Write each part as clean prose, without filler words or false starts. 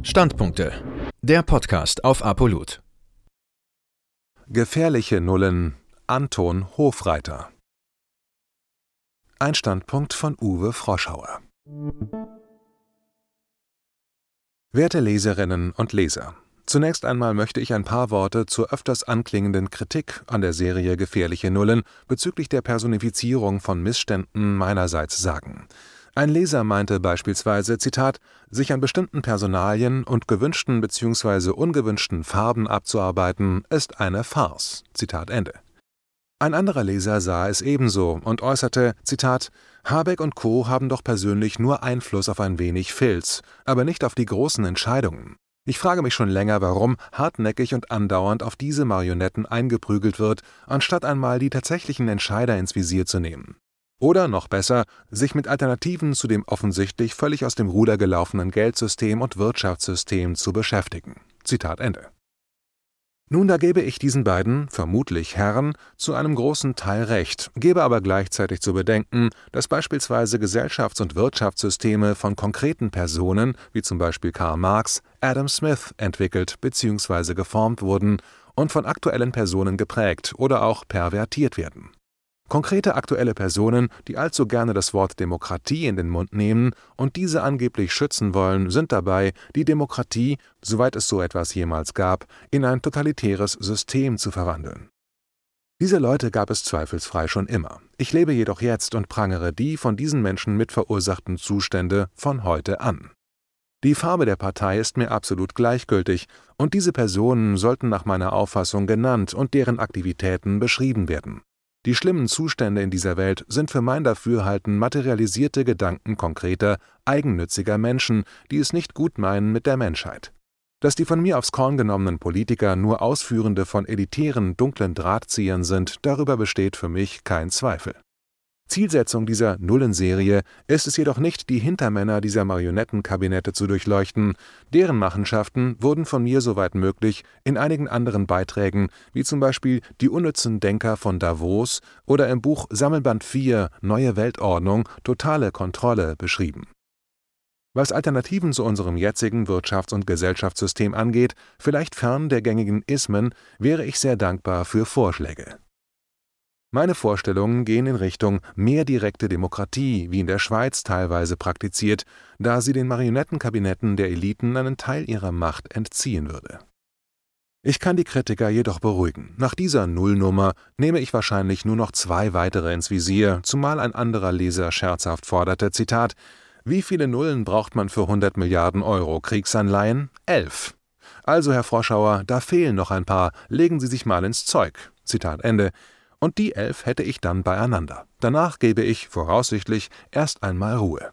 Standpunkte. Der Podcast auf Apollut. Gefährliche Nullen. Anton Hofreiter. Ein Standpunkt von Uwe Froschauer. Werte Leserinnen und Leser, zunächst einmal möchte ich ein paar Worte zur öfters anklingenden Kritik an der Serie Gefährliche Nullen bezüglich der Personifizierung von Missständen meinerseits sagen. Ein Leser meinte beispielsweise, Zitat, sich an bestimmten Personalien und gewünschten bzw. ungewünschten Farben abzuarbeiten, ist eine Farce. Zitat Ende. Ein anderer Leser sah es ebenso und äußerte, Zitat, Habeck und Co. haben doch persönlich nur Einfluss auf ein wenig Filz, aber nicht auf die großen Entscheidungen. Ich frage mich schon länger, warum hartnäckig und andauernd auf diese Marionetten eingeprügelt wird, anstatt einmal die tatsächlichen Entscheider ins Visier zu nehmen. Oder noch besser, sich mit Alternativen zu dem offensichtlich völlig aus dem Ruder gelaufenen Geldsystem und Wirtschaftssystem zu beschäftigen. Zitat Ende. Nun, da gebe ich diesen beiden, vermutlich Herren, zu einem großen Teil recht, gebe aber gleichzeitig zu bedenken, dass beispielsweise Gesellschafts- und Wirtschaftssysteme von konkreten Personen, wie zum Beispiel Karl Marx, Adam Smith, entwickelt bzw. geformt wurden und von aktuellen Personen geprägt oder auch pervertiert werden. Konkrete aktuelle Personen, die allzu gerne das Wort Demokratie in den Mund nehmen und diese angeblich schützen wollen, sind dabei, die Demokratie, soweit es so etwas jemals gab, in ein totalitäres System zu verwandeln. Diese Leute gab es zweifelsfrei schon immer. Ich lebe jedoch jetzt und prangere die von diesen Menschen mitverursachten Zustände von heute an. Die Farbe der Partei ist mir absolut gleichgültig und diese Personen sollten nach meiner Auffassung genannt und deren Aktivitäten beschrieben werden. Die schlimmen Zustände in dieser Welt sind für mein Dafürhalten materialisierte Gedanken konkreter, eigennütziger Menschen, die es nicht gut meinen mit der Menschheit. Dass die von mir aufs Korn genommenen Politiker nur Ausführende von elitären, dunklen Drahtziehern sind, darüber besteht für mich kein Zweifel. Zielsetzung dieser Nullenserie ist es jedoch nicht, die Hintermänner dieser Marionettenkabinette zu durchleuchten. Deren Machenschaften wurden von mir soweit möglich in einigen anderen Beiträgen, wie zum Beispiel Die unnützen Denker von Davos oder im Buch Sammelband 4 Neue Weltordnung – Totale Kontrolle beschrieben. Was Alternativen zu unserem jetzigen Wirtschafts- und Gesellschaftssystem angeht, vielleicht fern der gängigen Ismen, wäre ich sehr dankbar für Vorschläge. Meine Vorstellungen gehen in Richtung mehr direkte Demokratie, wie in der Schweiz teilweise praktiziert, da sie den Marionettenkabinetten der Eliten einen Teil ihrer Macht entziehen würde. Ich kann die Kritiker jedoch beruhigen. Nach dieser Nullnummer nehme ich wahrscheinlich nur noch 2 weitere ins Visier, zumal ein anderer Leser scherzhaft forderte, Zitat, wie viele Nullen braucht man für 100 Milliarden Euro Kriegsanleihen? 11. Also, Herr Froschauer, da fehlen noch ein paar, legen Sie sich mal ins Zeug. Zitat Ende. Und die 11 hätte ich dann beieinander. Danach gebe ich, voraussichtlich, erst einmal Ruhe.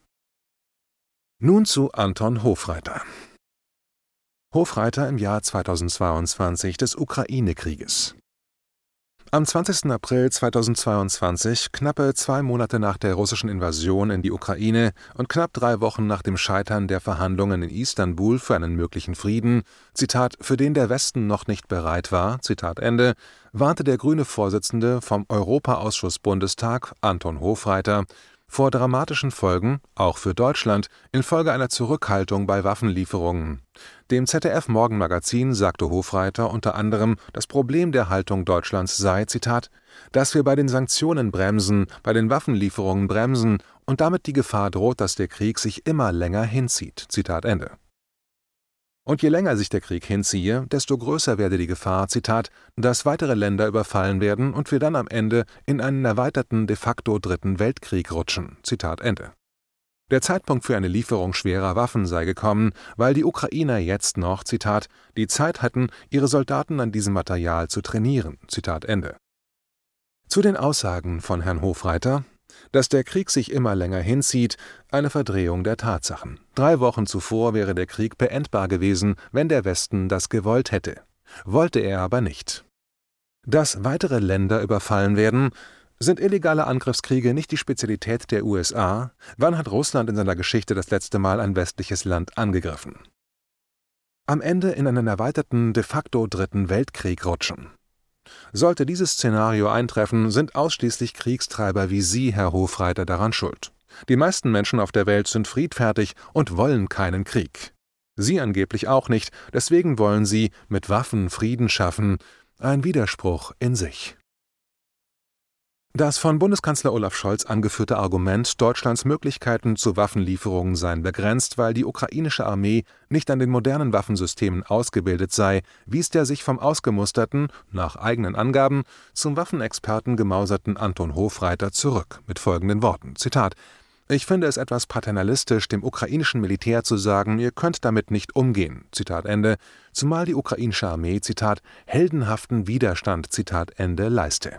Nun zu Anton Hofreiter. Hofreiter im Jahr 2022 des Ukraine-Krieges. Am 20. April 2022, knappe 2 Monate nach der russischen Invasion in die Ukraine und knapp 3 Wochen nach dem Scheitern der Verhandlungen in Istanbul für einen möglichen Frieden, Zitat, für den der Westen noch nicht bereit war, Zitat Ende, warnte der grüne Vorsitzende vom Europaausschuss Bundestag, Anton Hofreiter, vor dramatischen Folgen, auch für Deutschland, infolge einer Zurückhaltung bei Waffenlieferungen. Dem ZDF-Morgenmagazin sagte Hofreiter unter anderem, das Problem der Haltung Deutschlands sei, Zitat, dass wir bei den Sanktionen bremsen, bei den Waffenlieferungen bremsen und damit die Gefahr droht, dass der Krieg sich immer länger hinzieht. Zitat Ende. Und je länger sich der Krieg hinziehe, desto größer werde die Gefahr, Zitat, dass weitere Länder überfallen werden und wir dann am Ende in einen erweiterten de facto Dritten Weltkrieg rutschen. Zitat Ende. Der Zeitpunkt für eine Lieferung schwerer Waffen sei gekommen, weil die Ukrainer jetzt noch, Zitat, die Zeit hatten, ihre Soldaten an diesem Material zu trainieren. Zitat Ende. Zu den Aussagen von Herrn Hofreiter: Dass der Krieg sich immer länger hinzieht, eine Verdrehung der Tatsachen. 3 Wochen zuvor wäre der Krieg beendbar gewesen, wenn der Westen das gewollt hätte. Wollte er aber nicht. Dass weitere Länder überfallen werden, sind illegale Angriffskriege nicht die Spezialität der USA? Wann hat Russland in seiner Geschichte das letzte Mal ein westliches Land angegriffen? Am Ende in einen erweiterten de facto Dritten Weltkrieg rutschen. Sollte dieses Szenario eintreffen, sind ausschließlich Kriegstreiber wie Sie, Herr Hofreiter, daran schuld. Die meisten Menschen auf der Welt sind friedfertig und wollen keinen Krieg. Sie angeblich auch nicht, deswegen wollen sie mit Waffen Frieden schaffen. Ein Widerspruch in sich. Das von Bundeskanzler Olaf Scholz angeführte Argument, Deutschlands Möglichkeiten zu Waffenlieferungen seien begrenzt, weil die ukrainische Armee nicht an den modernen Waffensystemen ausgebildet sei, wies der sich vom ausgemusterten, nach eigenen Angaben, zum Waffenexperten gemauserten Anton Hofreiter zurück, mit folgenden Worten, Zitat: »Ich finde es etwas paternalistisch, dem ukrainischen Militär zu sagen, ihr könnt damit nicht umgehen«, Zitat Ende, zumal die ukrainische Armee, Zitat, »heldenhaften Widerstand«, Zitat Ende, leiste.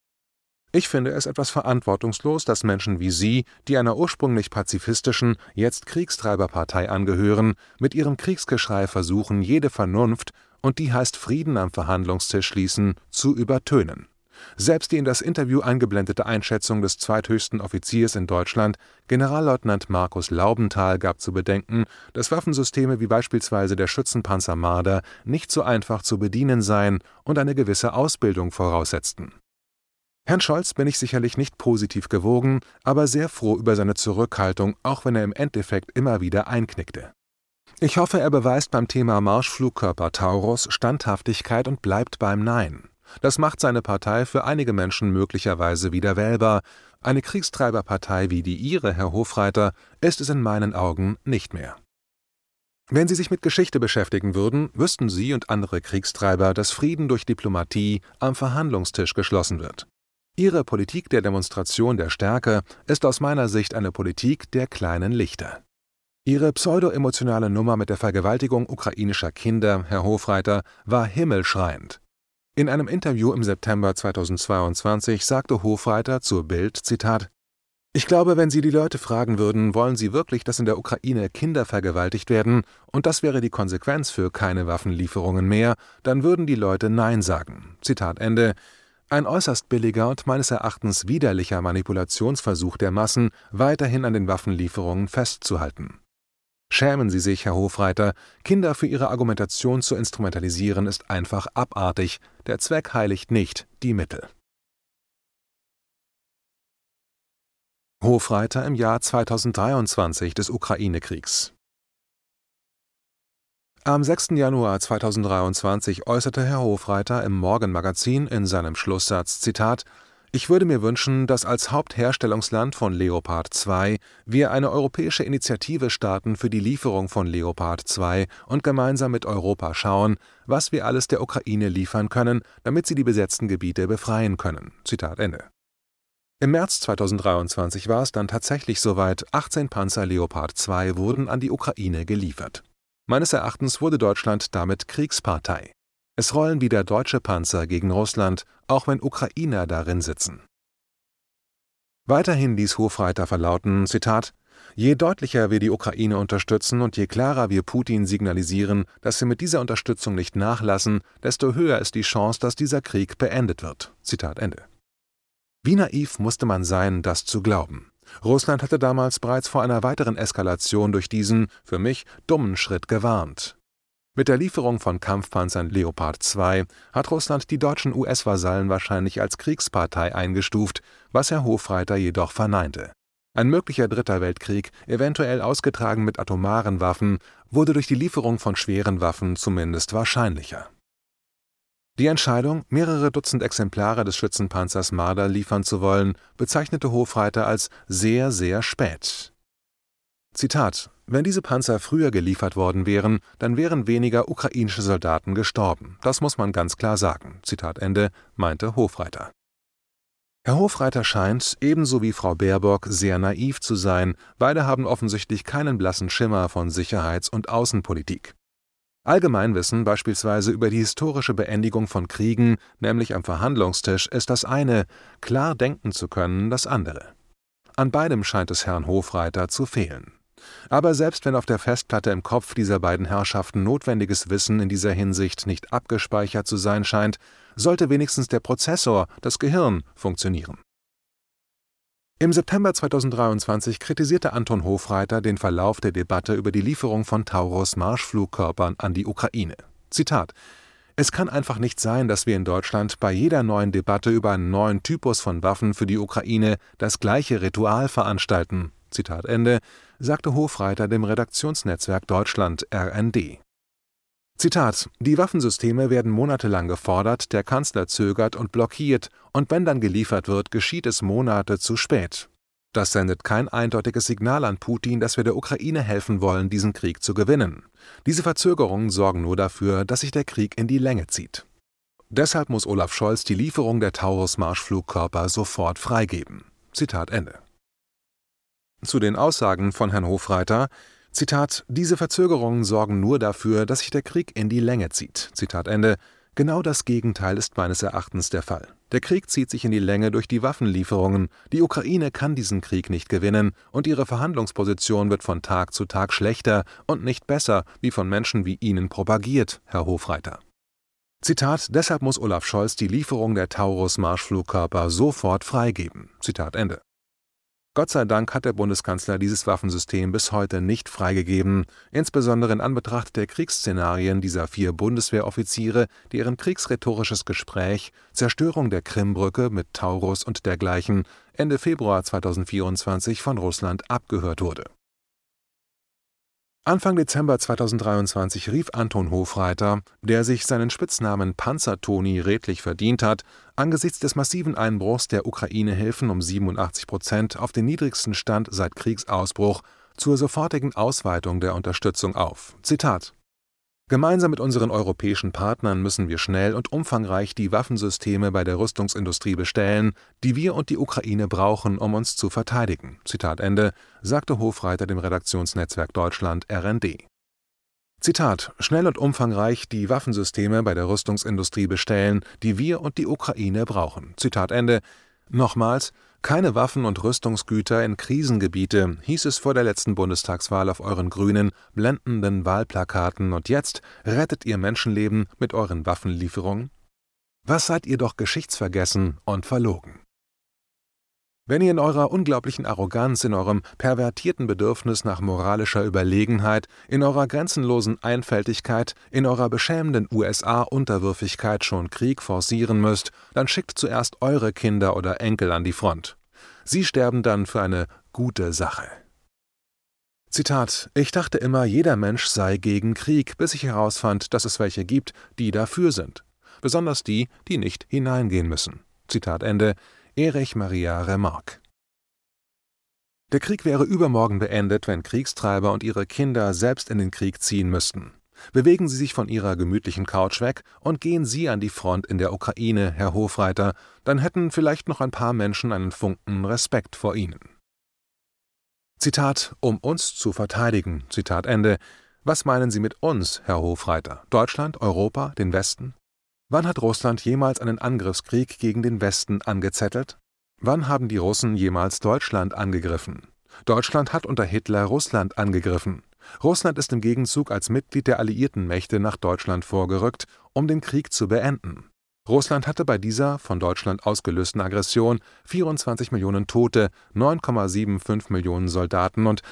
Ich finde es etwas verantwortungslos, dass Menschen wie Sie, die einer ursprünglich pazifistischen, jetzt Kriegstreiberpartei angehören, mit ihrem Kriegsgeschrei versuchen, jede Vernunft, und die heißt Frieden am Verhandlungstisch schließen, zu übertönen. Selbst die in das Interview eingeblendete Einschätzung des zweithöchsten Offiziers in Deutschland, Generalleutnant Markus Laubenthal, gab zu bedenken, dass Waffensysteme wie beispielsweise der Schützenpanzer Marder nicht so einfach zu bedienen seien und eine gewisse Ausbildung voraussetzten. Herrn Scholz bin ich sicherlich nicht positiv gewogen, aber sehr froh über seine Zurückhaltung, auch wenn er im Endeffekt immer wieder einknickte. Ich hoffe, er beweist beim Thema Marschflugkörper Taurus Standhaftigkeit und bleibt beim Nein. Das macht seine Partei für einige Menschen möglicherweise wieder wählbar. Eine Kriegstreiberpartei wie die Ihre, Herr Hofreiter, ist es in meinen Augen nicht mehr. Wenn Sie sich mit Geschichte beschäftigen würden, wüssten Sie und andere Kriegstreiber, dass Frieden durch Diplomatie am Verhandlungstisch geschlossen wird. Ihre Politik der Demonstration der Stärke ist aus meiner Sicht eine Politik der kleinen Lichter. Ihre pseudo-emotionale Nummer mit der Vergewaltigung ukrainischer Kinder, Herr Hofreiter, war himmelschreiend. In einem Interview im September 2022 sagte Hofreiter zur Bild, Zitat: »Ich glaube, wenn Sie die Leute fragen würden, wollen Sie wirklich, dass in der Ukraine Kinder vergewaltigt werden, und das wäre die Konsequenz für keine Waffenlieferungen mehr, dann würden die Leute Nein sagen.« Zitat Ende. Ein äußerst billiger und meines Erachtens widerlicher Manipulationsversuch der Massen, weiterhin an den Waffenlieferungen festzuhalten. Schämen Sie sich, Herr Hofreiter, Kinder für Ihre Argumentation zu instrumentalisieren, ist einfach abartig. Der Zweck heiligt nicht die Mittel. Hofreiter im Jahr 2023 des Ukraine-Kriegs. Am 6. Januar 2023 äußerte Herr Hofreiter im Morgenmagazin in seinem Schlusssatz, Zitat: »Ich würde mir wünschen, dass als Hauptherstellungsland von Leopard 2 wir eine europäische Initiative starten für die Lieferung von Leopard 2 und gemeinsam mit Europa schauen, was wir alles der Ukraine liefern können, damit sie die besetzten Gebiete befreien können.« Zitat Ende. Im März 2023 war es dann tatsächlich soweit, 18 Panzer Leopard 2 wurden an die Ukraine geliefert. Meines Erachtens wurde Deutschland damit Kriegspartei. Es rollen wieder deutsche Panzer gegen Russland, auch wenn Ukrainer darin sitzen. Weiterhin ließ Hofreiter verlauten, Zitat: »Je deutlicher wir die Ukraine unterstützen und je klarer wir Putin signalisieren, dass wir mit dieser Unterstützung nicht nachlassen, desto höher ist die Chance, dass dieser Krieg beendet wird.« Zitat Ende. Wie naiv musste man sein, das zu glauben? Russland hatte damals bereits vor einer weiteren Eskalation durch diesen, für mich, dummen Schritt gewarnt. Mit der Lieferung von Kampfpanzern Leopard 2 hat Russland die deutschen US-Vasallen wahrscheinlich als Kriegspartei eingestuft, was Herr Hofreiter jedoch verneinte. Ein möglicher Dritter Weltkrieg, eventuell ausgetragen mit atomaren Waffen, wurde durch die Lieferung von schweren Waffen zumindest wahrscheinlicher. Die Entscheidung, mehrere Dutzend Exemplare des Schützenpanzers Marder liefern zu wollen, bezeichnete Hofreiter als sehr, sehr spät. Zitat: »Wenn diese Panzer früher geliefert worden wären, dann wären weniger ukrainische Soldaten gestorben. Das muss man ganz klar sagen.« Zitat Ende, meinte Hofreiter. Herr Hofreiter scheint, ebenso wie Frau Baerbock, sehr naiv zu sein. Beide haben offensichtlich keinen blassen Schimmer von Sicherheits- und Außenpolitik. Allgemeinwissen beispielsweise über die historische Beendigung von Kriegen, nämlich am Verhandlungstisch, ist das eine, klar denken zu können das andere. An beidem scheint es Herrn Hofreiter zu fehlen. Aber selbst wenn auf der Festplatte im Kopf dieser beiden Herrschaften notwendiges Wissen in dieser Hinsicht nicht abgespeichert zu sein scheint, sollte wenigstens der Prozessor, das Gehirn, funktionieren. Im September 2023 kritisierte Anton Hofreiter den Verlauf der Debatte über die Lieferung von Taurus-Marschflugkörpern an die Ukraine. Zitat: »Es kann einfach nicht sein, dass wir in Deutschland bei jeder neuen Debatte über einen neuen Typus von Waffen für die Ukraine das gleiche Ritual veranstalten.« Zitat Ende. sagte Hofreiter dem Redaktionsnetzwerk Deutschland RND. Zitat: Die Waffensysteme werden monatelang gefordert, der Kanzler zögert und blockiert, und wenn dann geliefert wird, geschieht es Monate zu spät. Das sendet kein eindeutiges Signal an Putin, dass wir der Ukraine helfen wollen, diesen Krieg zu gewinnen. Diese Verzögerungen sorgen nur dafür, dass sich der Krieg in die Länge zieht. Deshalb muss Olaf Scholz die Lieferung der Taurus-Marschflugkörper sofort freigeben. Zitat Ende. Zu den Aussagen von Herrn Hofreiter: Zitat: Diese Verzögerungen sorgen nur dafür, dass sich der Krieg in die Länge zieht. Zitat Ende. Genau das Gegenteil ist meines Erachtens der Fall. Der Krieg zieht sich in die Länge durch die Waffenlieferungen. Die Ukraine kann diesen Krieg nicht gewinnen und ihre Verhandlungsposition wird von Tag zu Tag schlechter und nicht besser, wie von Menschen wie Ihnen propagiert, Herr Hofreiter. Zitat: Deshalb muss Olaf Scholz die Lieferung der Taurus-Marschflugkörper sofort freigeben. Zitat Ende. Gott sei Dank hat der Bundeskanzler dieses Waffensystem bis heute nicht freigegeben, insbesondere in Anbetracht der Kriegsszenarien dieser 4 Bundeswehroffiziere, deren kriegsrhetorisches Gespräch Zerstörung der Krimbrücke mit Taurus und dergleichen Ende Februar 2024 von Russland abgehört wurde. Anfang Dezember 2023 rief Anton Hofreiter, der sich seinen Spitznamen Panzer-Toni redlich verdient hat, angesichts des massiven Einbruchs der Ukraine-Hilfen um 87% auf den niedrigsten Stand seit Kriegsausbruch, zur sofortigen Ausweitung der Unterstützung auf. Zitat: Gemeinsam mit unseren europäischen Partnern müssen wir schnell und umfangreich die Waffensysteme bei der Rüstungsindustrie bestellen, die wir und die Ukraine brauchen, um uns zu verteidigen. Zitat Ende, sagte Hofreiter dem Redaktionsnetzwerk Deutschland RND. Zitat: Schnell und umfangreich die Waffensysteme bei der Rüstungsindustrie bestellen, die wir und die Ukraine brauchen. Zitat Ende. Nochmals: Keine Waffen und Rüstungsgüter in Krisengebiete, hieß es vor der letzten Bundestagswahl auf euren grünen, blendenden Wahlplakaten, und jetzt rettet ihr Menschenleben mit euren Waffenlieferungen? Was seid ihr doch geschichtsvergessen und verlogen? Wenn ihr in eurer unglaublichen Arroganz, in eurem pervertierten Bedürfnis nach moralischer Überlegenheit, in eurer grenzenlosen Einfältigkeit, in eurer beschämenden USA-Unterwürfigkeit schon Krieg forcieren müsst, dann schickt zuerst eure Kinder oder Enkel an die Front. Sie sterben dann für eine gute Sache. Zitat: Ich dachte immer, jeder Mensch sei gegen Krieg, bis ich herausfand, dass es welche gibt, die dafür sind. Besonders die, die nicht hineingehen müssen. Zitat Ende. Erich Maria Remarque. Der Krieg wäre übermorgen beendet, wenn Kriegstreiber und ihre Kinder selbst in den Krieg ziehen müssten. Bewegen Sie sich von Ihrer gemütlichen Couch weg und gehen Sie an die Front in der Ukraine, Herr Hofreiter, dann hätten vielleicht noch ein paar Menschen einen Funken Respekt vor Ihnen. Zitat: Um uns zu verteidigen. Zitat Ende. Was meinen Sie mit uns, Herr Hofreiter? Deutschland, Europa, den Westen? Wann hat Russland jemals einen Angriffskrieg gegen den Westen angezettelt? Wann haben die Russen jemals Deutschland angegriffen? Deutschland hat unter Hitler Russland angegriffen. Russland ist im Gegenzug als Mitglied der alliierten Mächte nach Deutschland vorgerückt, um den Krieg zu beenden. Russland hatte bei dieser von Deutschland ausgelösten Aggression 24 Millionen Tote, 9,75 Millionen Soldaten und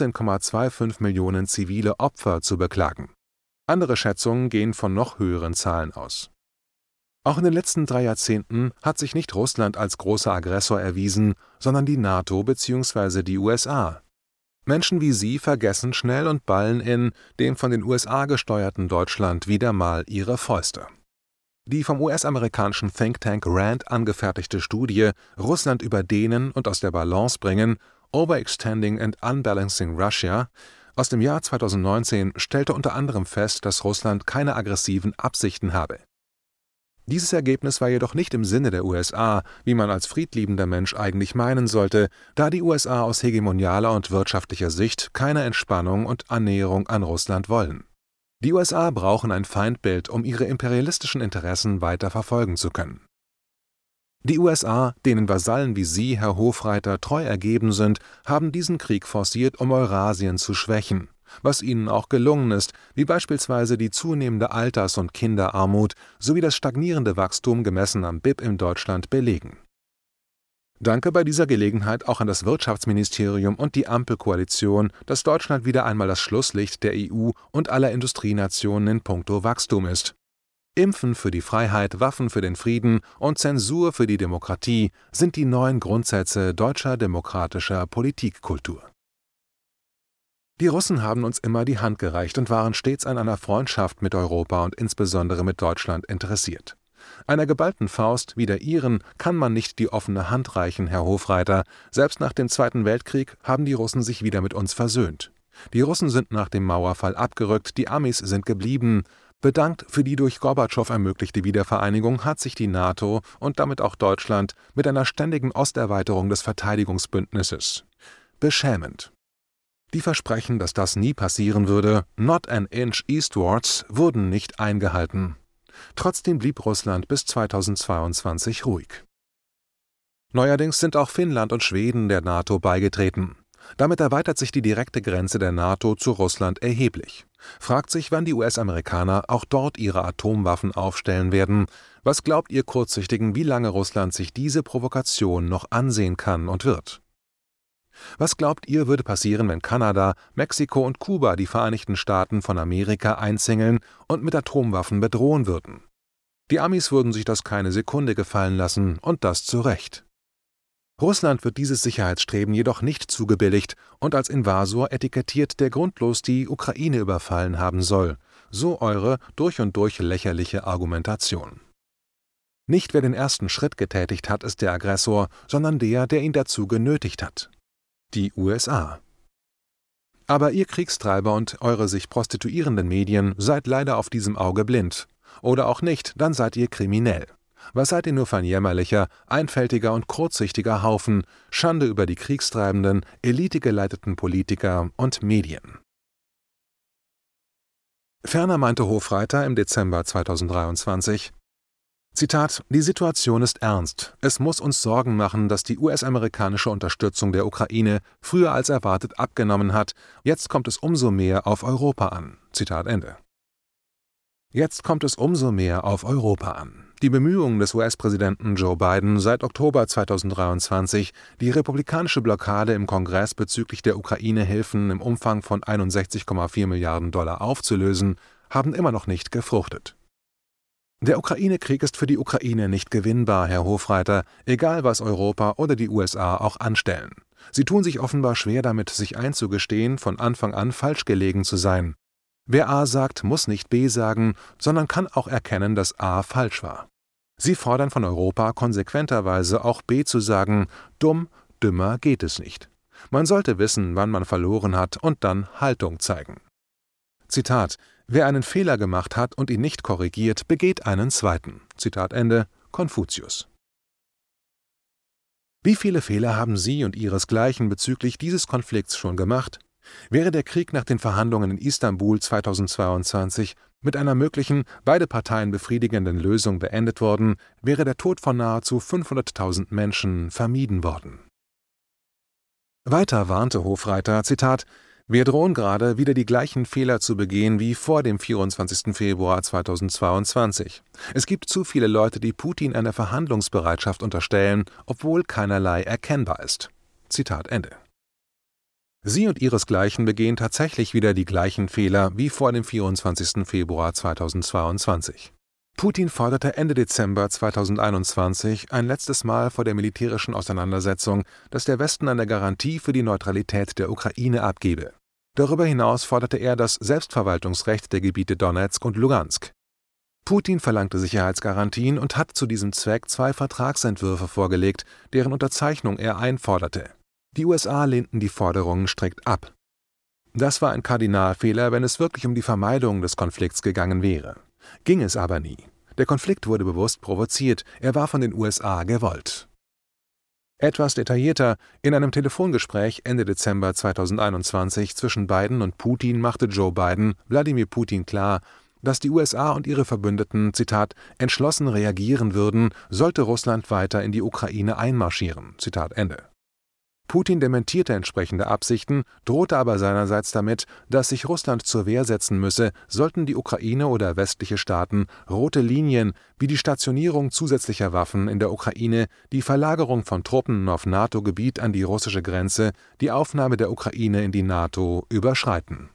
14,25 Millionen zivile Opfer zu beklagen. Andere Schätzungen gehen von noch höheren Zahlen aus. Auch in den letzten 3 Jahrzehnten hat sich nicht Russland als großer Aggressor erwiesen, sondern die NATO bzw. die USA. Menschen wie Sie vergessen schnell und ballen in dem von den USA gesteuerten Deutschland wieder mal ihre Fäuste. Die vom US-amerikanischen Think Tank RAND angefertigte Studie Russland überdehnen und aus der Balance bringen, Overextending and Unbalancing Russia, aus dem Jahr 2019 stellte unter anderem fest, dass Russland keine aggressiven Absichten habe. Dieses Ergebnis war jedoch nicht im Sinne der USA, wie man als friedliebender Mensch eigentlich meinen sollte, da die USA aus hegemonialer und wirtschaftlicher Sicht keine Entspannung und Annäherung an Russland wollen. Die USA brauchen ein Feindbild, um ihre imperialistischen Interessen weiter verfolgen zu können. Die USA, denen Vasallen wie Sie, Herr Hofreiter, treu ergeben sind, haben diesen Krieg forciert, um Eurasien zu schwächen. Was ihnen auch gelungen ist, wie beispielsweise die zunehmende Alters- und Kinderarmut sowie das stagnierende Wachstum gemessen am BIP in Deutschland belegen. Danke bei dieser Gelegenheit auch an das Wirtschaftsministerium und die Ampelkoalition, dass Deutschland wieder einmal das Schlusslicht der EU und aller Industrienationen in puncto Wachstum ist. Impfen für die Freiheit, Waffen für den Frieden und Zensur für die Demokratie sind die neuen Grundsätze deutscher demokratischer Politikkultur. Die Russen haben uns immer die Hand gereicht und waren stets an einer Freundschaft mit Europa und insbesondere mit Deutschland interessiert. Einer geballten Faust wie der Iren kann man nicht die offene Hand reichen, Herr Hofreiter. Selbst nach dem Zweiten Weltkrieg haben die Russen sich wieder mit uns versöhnt. Die Russen sind nach dem Mauerfall abgerückt, die Amis sind geblieben. Bedankt für die durch Gorbatschow ermöglichte Wiedervereinigung hat sich die NATO und damit auch Deutschland mit einer ständigen Osterweiterung des Verteidigungsbündnisses. Beschämend. Die Versprechen, dass das nie passieren würde, not an inch eastwards, wurden nicht eingehalten. Trotzdem blieb Russland bis 2022 ruhig. Neuerdings sind auch Finnland und Schweden der NATO beigetreten. Damit erweitert sich die direkte Grenze der NATO zu Russland erheblich. Fragt sich, wann die US-Amerikaner auch dort ihre Atomwaffen aufstellen werden. Was glaubt ihr Kurzsichtigen, wie lange Russland sich diese Provokation noch ansehen kann und wird? Was glaubt ihr, würde passieren, wenn Kanada, Mexiko und Kuba die Vereinigten Staaten von Amerika einzingeln und mit Atomwaffen bedrohen würden? Die Amis würden sich das keine Sekunde gefallen lassen, und das zu Recht. Russland wird dieses Sicherheitsstreben jedoch nicht zugebilligt und als Invasor etikettiert, der grundlos die Ukraine überfallen haben soll. So eure durch und durch lächerliche Argumentation. Nicht wer den ersten Schritt getätigt hat, ist der Aggressor, sondern der ihn dazu genötigt hat. Die USA. Aber ihr Kriegstreiber und eure sich prostituierenden Medien seid leider auf diesem Auge blind. Oder auch nicht, dann seid ihr kriminell. Was seid ihr nur für ein jämmerlicher, einfältiger und kurzsichtiger Haufen, Schande über die kriegstreibenden, elitegeleiteten Politiker und Medien. Ferner meinte Hofreiter im Dezember 2023, Zitat, die Situation ist ernst. Es muss uns Sorgen machen, dass die US-amerikanische Unterstützung der Ukraine früher als erwartet abgenommen hat. Jetzt kommt es umso mehr auf Europa an. Zitat Ende. Jetzt kommt es umso mehr auf Europa an. Die Bemühungen des US-Präsidenten Joe Biden seit Oktober 2023, die republikanische Blockade im Kongress bezüglich der Ukraine-Hilfen im Umfang von 61,4 Milliarden Dollar aufzulösen, haben immer noch nicht gefruchtet. Der Ukraine-Krieg ist für die Ukraine nicht gewinnbar, Herr Hofreiter, egal was Europa oder die USA auch anstellen. Sie tun sich offenbar schwer damit, sich einzugestehen, von Anfang an falsch gelegen zu sein. Wer A sagt, muss nicht B sagen, sondern kann auch erkennen, dass A falsch war. Sie fordern von Europa konsequenterweise auch B zu sagen, dumm, dümmer geht es nicht. Man sollte wissen, wann man verloren hat und dann Haltung zeigen. Zitat, wer einen Fehler gemacht hat und ihn nicht korrigiert, begeht einen zweiten. Zitat Ende, Konfuzius. Wie viele Fehler haben Sie und Ihresgleichen bezüglich dieses Konflikts schon gemacht? Wäre der Krieg nach den Verhandlungen in Istanbul 2022 mit einer möglichen, beide Parteien befriedigenden Lösung beendet worden, wäre der Tod von nahezu 500.000 Menschen vermieden worden. Weiter warnte Hofreiter, Zitat, wir drohen gerade, wieder die gleichen Fehler zu begehen wie vor dem 24. Februar 2022. Es gibt zu viele Leute, die Putin eine Verhandlungsbereitschaft unterstellen, obwohl keinerlei erkennbar ist. Zitat Ende. Sie und Ihresgleichen begehen tatsächlich wieder die gleichen Fehler wie vor dem 24. Februar 2022. Putin forderte Ende Dezember 2021 ein letztes Mal vor der militärischen Auseinandersetzung, dass der Westen eine Garantie für die Neutralität der Ukraine abgebe. Darüber hinaus forderte er das Selbstverwaltungsrecht der Gebiete Donezk und Lugansk. Putin verlangte Sicherheitsgarantien und hat zu diesem Zweck 2 Vertragsentwürfe vorgelegt, deren Unterzeichnung er einforderte. Die USA lehnten die Forderungen strikt ab. Das war ein Kardinalfehler, wenn es wirklich um die Vermeidung des Konflikts gegangen wäre. Ging es aber nie. Der Konflikt wurde bewusst provoziert, er war von den USA gewollt. Etwas detaillierter, in einem Telefongespräch Ende Dezember 2021 zwischen Biden und Putin machte Joe Biden Wladimir Putin klar, dass die USA und ihre Verbündeten, Zitat, entschlossen reagieren würden, sollte Russland weiter in die Ukraine einmarschieren, Zitat Ende. Putin dementierte entsprechende Absichten, drohte aber seinerseits damit, dass sich Russland zur Wehr setzen müsse, sollten die Ukraine oder westliche Staaten rote Linien wie die Stationierung zusätzlicher Waffen in der Ukraine, die Verlagerung von Truppen auf NATO-Gebiet an die russische Grenze, die Aufnahme der Ukraine in die NATO überschreiten.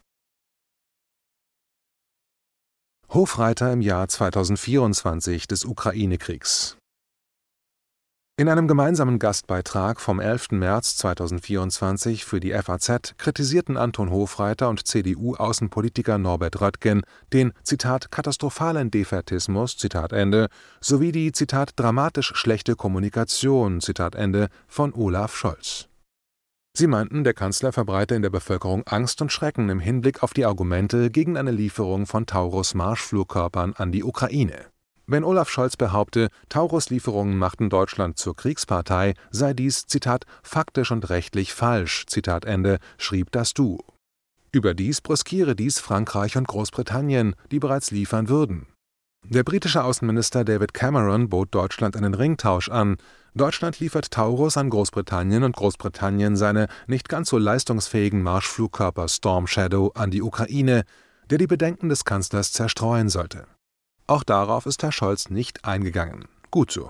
Hofreiter im Jahr 2024 des Ukraine-Kriegs. In einem gemeinsamen Gastbeitrag vom 11. März 2024 für die FAZ kritisierten Anton Hofreiter und CDU-Außenpolitiker Norbert Röttgen den „ katastrophalen Defätismus “sowie die „ dramatisch schlechte Kommunikation “von Olaf Scholz. Sie meinten, der Kanzler verbreite in der Bevölkerung Angst und Schrecken im Hinblick auf die Argumente gegen eine Lieferung von Taurus-Marschflugkörpern an die Ukraine. Wenn Olaf Scholz behaupte, Taurus-Lieferungen machten Deutschland zur Kriegspartei, sei dies „ faktisch und rechtlich falsch“, schrieb das Duo. Überdies brüskiere dies Frankreich und Großbritannien, die bereits liefern würden. Der britische Außenminister David Cameron bot Deutschland einen Ringtausch an. Deutschland liefert Taurus an Großbritannien und Großbritannien seine nicht ganz so leistungsfähigen Marschflugkörper Storm Shadow an die Ukraine, der die Bedenken des Kanzlers zerstreuen sollte. Auch darauf ist Herr Scholz nicht eingegangen. Gut so.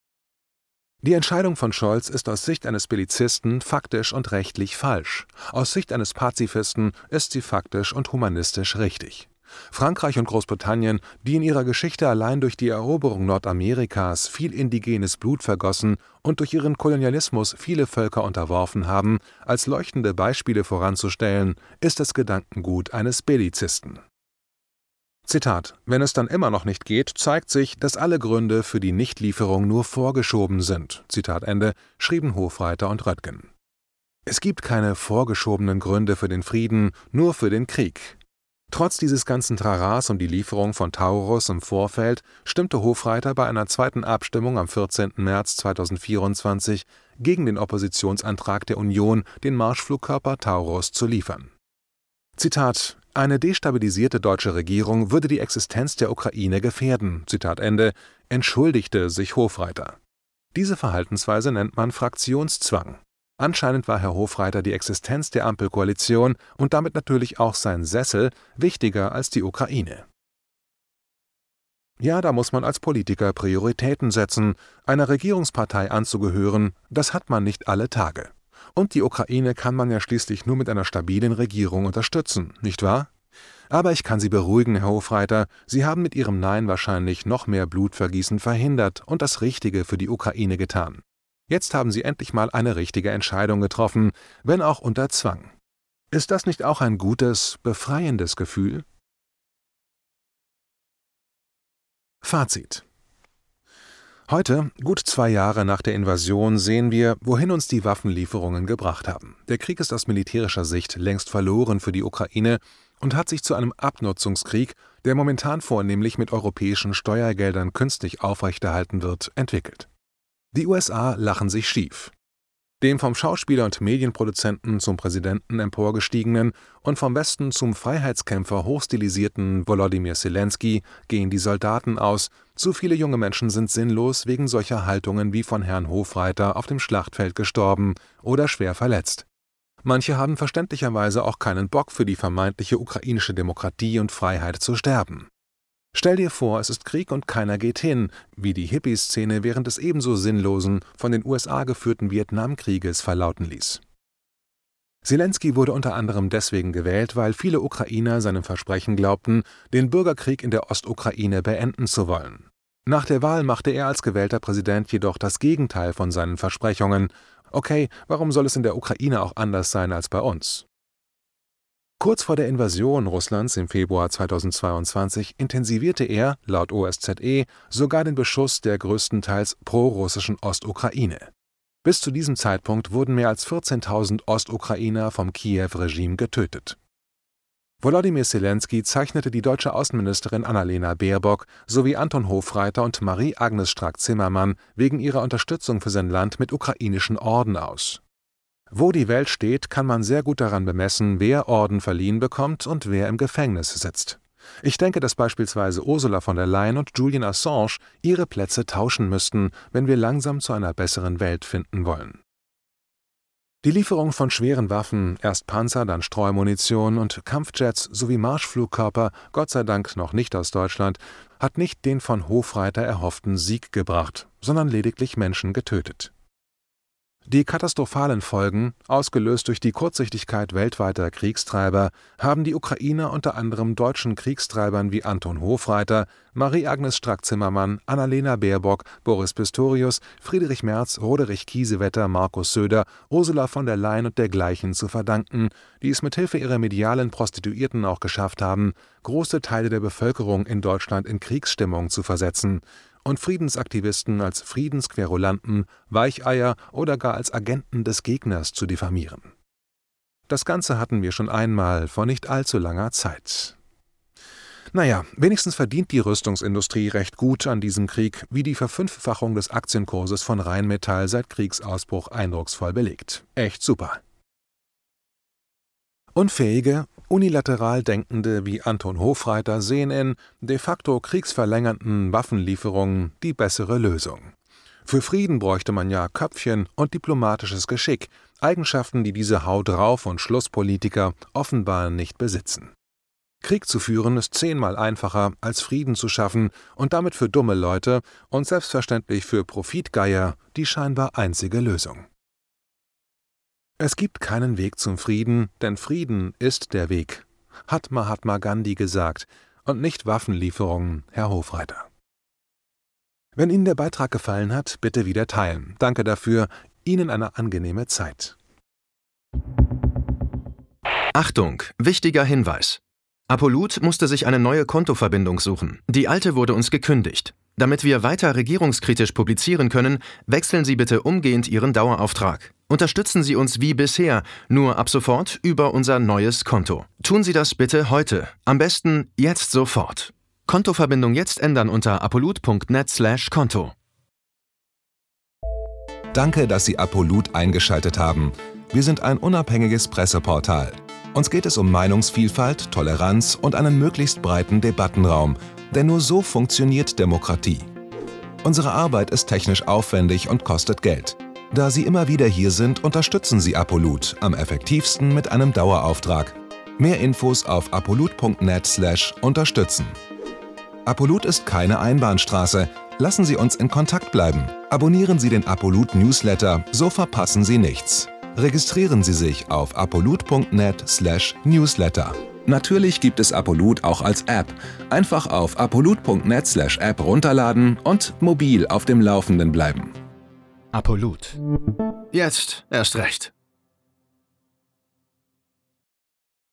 Die Entscheidung von Scholz ist aus Sicht eines Bellizisten faktisch und rechtlich falsch. Aus Sicht eines Pazifisten ist sie faktisch und humanistisch richtig. Frankreich und Großbritannien, die in ihrer Geschichte allein durch die Eroberung Nordamerikas viel indigenes Blut vergossen und durch ihren Kolonialismus viele Völker unterworfen haben, als leuchtende Beispiele voranzustellen, ist das Gedankengut eines Bellizisten. Wenn es dann immer noch nicht geht, zeigt sich, dass alle Gründe für die Nichtlieferung nur vorgeschoben sind, schrieben Hofreiter und Röttgen. Es gibt keine vorgeschobenen Gründe für den Frieden, nur für den Krieg. Trotz dieses ganzen Traras um die Lieferung von Taurus im Vorfeld stimmte Hofreiter bei einer zweiten Abstimmung am 14. März 2024 gegen den Oppositionsantrag der Union, den Marschflugkörper Taurus zu liefern. Eine destabilisierte deutsche Regierung würde die Existenz der Ukraine gefährden, entschuldigte sich Hofreiter. Diese Verhaltensweise nennt man Fraktionszwang. Anscheinend war Herr Hofreiter die Existenz der Ampelkoalition und damit natürlich auch sein Sessel wichtiger als die Ukraine. Ja, da muss man als Politiker Prioritäten setzen. Einer Regierungspartei anzugehören, das hat man nicht alle Tage. Und die Ukraine kann man ja schließlich nur mit einer stabilen Regierung unterstützen, nicht wahr? Aber ich kann Sie beruhigen, Herr Hofreiter, Sie haben mit Ihrem Nein wahrscheinlich noch mehr Blutvergießen verhindert und das Richtige für die Ukraine getan. Jetzt haben Sie endlich mal eine richtige Entscheidung getroffen, wenn auch unter Zwang. Ist das nicht auch ein gutes, befreiendes Gefühl? Fazit. Heute, gut 2 Jahre nach der Invasion, sehen wir, wohin uns die Waffenlieferungen gebracht haben. Der Krieg ist aus militärischer Sicht längst verloren für die Ukraine und hat sich zu einem Abnutzungskrieg, der momentan vornehmlich mit europäischen Steuergeldern künstlich aufrechterhalten wird, entwickelt. Die USA lachen sich schief. Dem vom Schauspieler und Medienproduzenten zum Präsidenten emporgestiegenen und vom Westen zum Freiheitskämpfer hochstilisierten Volodymyr Zelensky gehen die Soldaten aus, zu viele junge Menschen sind sinnlos wegen solcher Haltungen wie von Herrn Hofreiter auf dem Schlachtfeld gestorben oder schwer verletzt. Manche haben verständlicherweise auch keinen Bock für die vermeintliche ukrainische Demokratie und Freiheit zu sterben. Stell dir vor, es ist Krieg und keiner geht hin, wie die Hippie-Szene während des ebenso sinnlosen, von den USA geführten Vietnamkrieges verlauten ließ. Zelensky wurde unter anderem deswegen gewählt, weil viele Ukrainer seinem Versprechen glaubten, den Bürgerkrieg in der Ostukraine beenden zu wollen. Nach der Wahl machte er als gewählter Präsident jedoch das Gegenteil von seinen Versprechungen. Okay, warum soll es in der Ukraine auch anders sein als bei uns? Kurz vor der Invasion Russlands im Februar 2022 intensivierte er, laut OSZE, sogar den Beschuss der größtenteils prorussischen Ostukraine. Bis zu diesem Zeitpunkt wurden mehr als 14.000 Ostukrainer vom Kiew-Regime getötet. Volodymyr Zelensky zeichnete die deutsche Außenministerin Annalena Baerbock sowie Anton Hofreiter und Marie-Agnes Strack-Zimmermann wegen ihrer Unterstützung für sein Land mit ukrainischen Orden aus. Wo die Welt steht, kann man sehr gut daran bemessen, wer Orden verliehen bekommt und wer im Gefängnis sitzt. Ich denke, dass beispielsweise Ursula von der Leyen und Julian Assange ihre Plätze tauschen müssten, wenn wir langsam zu einer besseren Welt finden wollen. Die Lieferung von schweren Waffen, erst Panzer, dann Streumunition und Kampfjets sowie Marschflugkörper, Gott sei Dank noch nicht aus Deutschland, hat nicht den von Hofreiter erhofften Sieg gebracht, sondern lediglich Menschen getötet. Die katastrophalen Folgen, ausgelöst durch die Kurzsichtigkeit weltweiter Kriegstreiber, haben die Ukrainer unter anderem deutschen Kriegstreibern wie Anton Hofreiter, Marie-Agnes Strack-Zimmermann, Annalena Baerbock, Boris Pistorius, Friedrich Merz, Roderich Kiesewetter, Markus Söder, Ursula von der Leyen und dergleichen zu verdanken, die es mithilfe ihrer medialen Prostituierten auch geschafft haben, große Teile der Bevölkerung in Deutschland in Kriegsstimmung zu versetzen und Friedensaktivisten als Friedensquerulanten, Weicheier oder gar als Agenten des Gegners zu diffamieren. Das Ganze hatten wir schon einmal vor nicht allzu langer Zeit. Naja, wenigstens verdient die Rüstungsindustrie recht gut an diesem Krieg, wie die Verfünffachung des Aktienkurses von Rheinmetall seit Kriegsausbruch eindrucksvoll belegt. Echt super. Unfähige, unilateral Denkende wie Anton Hofreiter sehen in de facto kriegsverlängernden Waffenlieferungen die bessere Lösung. Für Frieden bräuchte man ja Köpfchen und diplomatisches Geschick, Eigenschaften, die diese Haut drauf- und Schlusspolitiker offenbar nicht besitzen. Krieg zu führen ist 10-mal einfacher, als Frieden zu schaffen und damit für dumme Leute und selbstverständlich für Profitgeier die scheinbar einzige Lösung. Es gibt keinen Weg zum Frieden, denn Frieden ist der Weg, hat Mahatma Gandhi gesagt, und nicht Waffenlieferungen, Herr Hofreiter. Wenn Ihnen der Beitrag gefallen hat, bitte wieder teilen. Danke dafür. Ihnen eine angenehme Zeit. Achtung, wichtiger Hinweis. Apollut musste sich eine neue Kontoverbindung suchen. Die alte wurde uns gekündigt. Damit wir weiter regierungskritisch publizieren können, wechseln Sie bitte umgehend Ihren Dauerauftrag. Unterstützen Sie uns wie bisher, nur ab sofort über unser neues Konto. Tun Sie das bitte heute. Am besten jetzt sofort. Kontoverbindung jetzt ändern unter apollut.net/Konto. Danke, dass Sie Apollut eingeschaltet haben. Wir sind ein unabhängiges Presseportal. Uns geht es um Meinungsvielfalt, Toleranz und einen möglichst breiten Debattenraum, denn nur so funktioniert Demokratie. Unsere Arbeit ist technisch aufwendig und kostet Geld. Da Sie immer wieder hier sind, unterstützen Sie Apollut am effektivsten mit einem Dauerauftrag. Mehr Infos auf apollut.net/unterstützen. Apollut ist keine Einbahnstraße. Lassen Sie uns in Kontakt bleiben. Abonnieren Sie den Apollut Newsletter, so verpassen Sie nichts. Registrieren Sie sich auf apollut.net/Newsletter. Natürlich gibt es Apollut auch als App. Einfach auf apollut.net/App runterladen und mobil auf dem Laufenden bleiben. Apollut. Jetzt erst recht.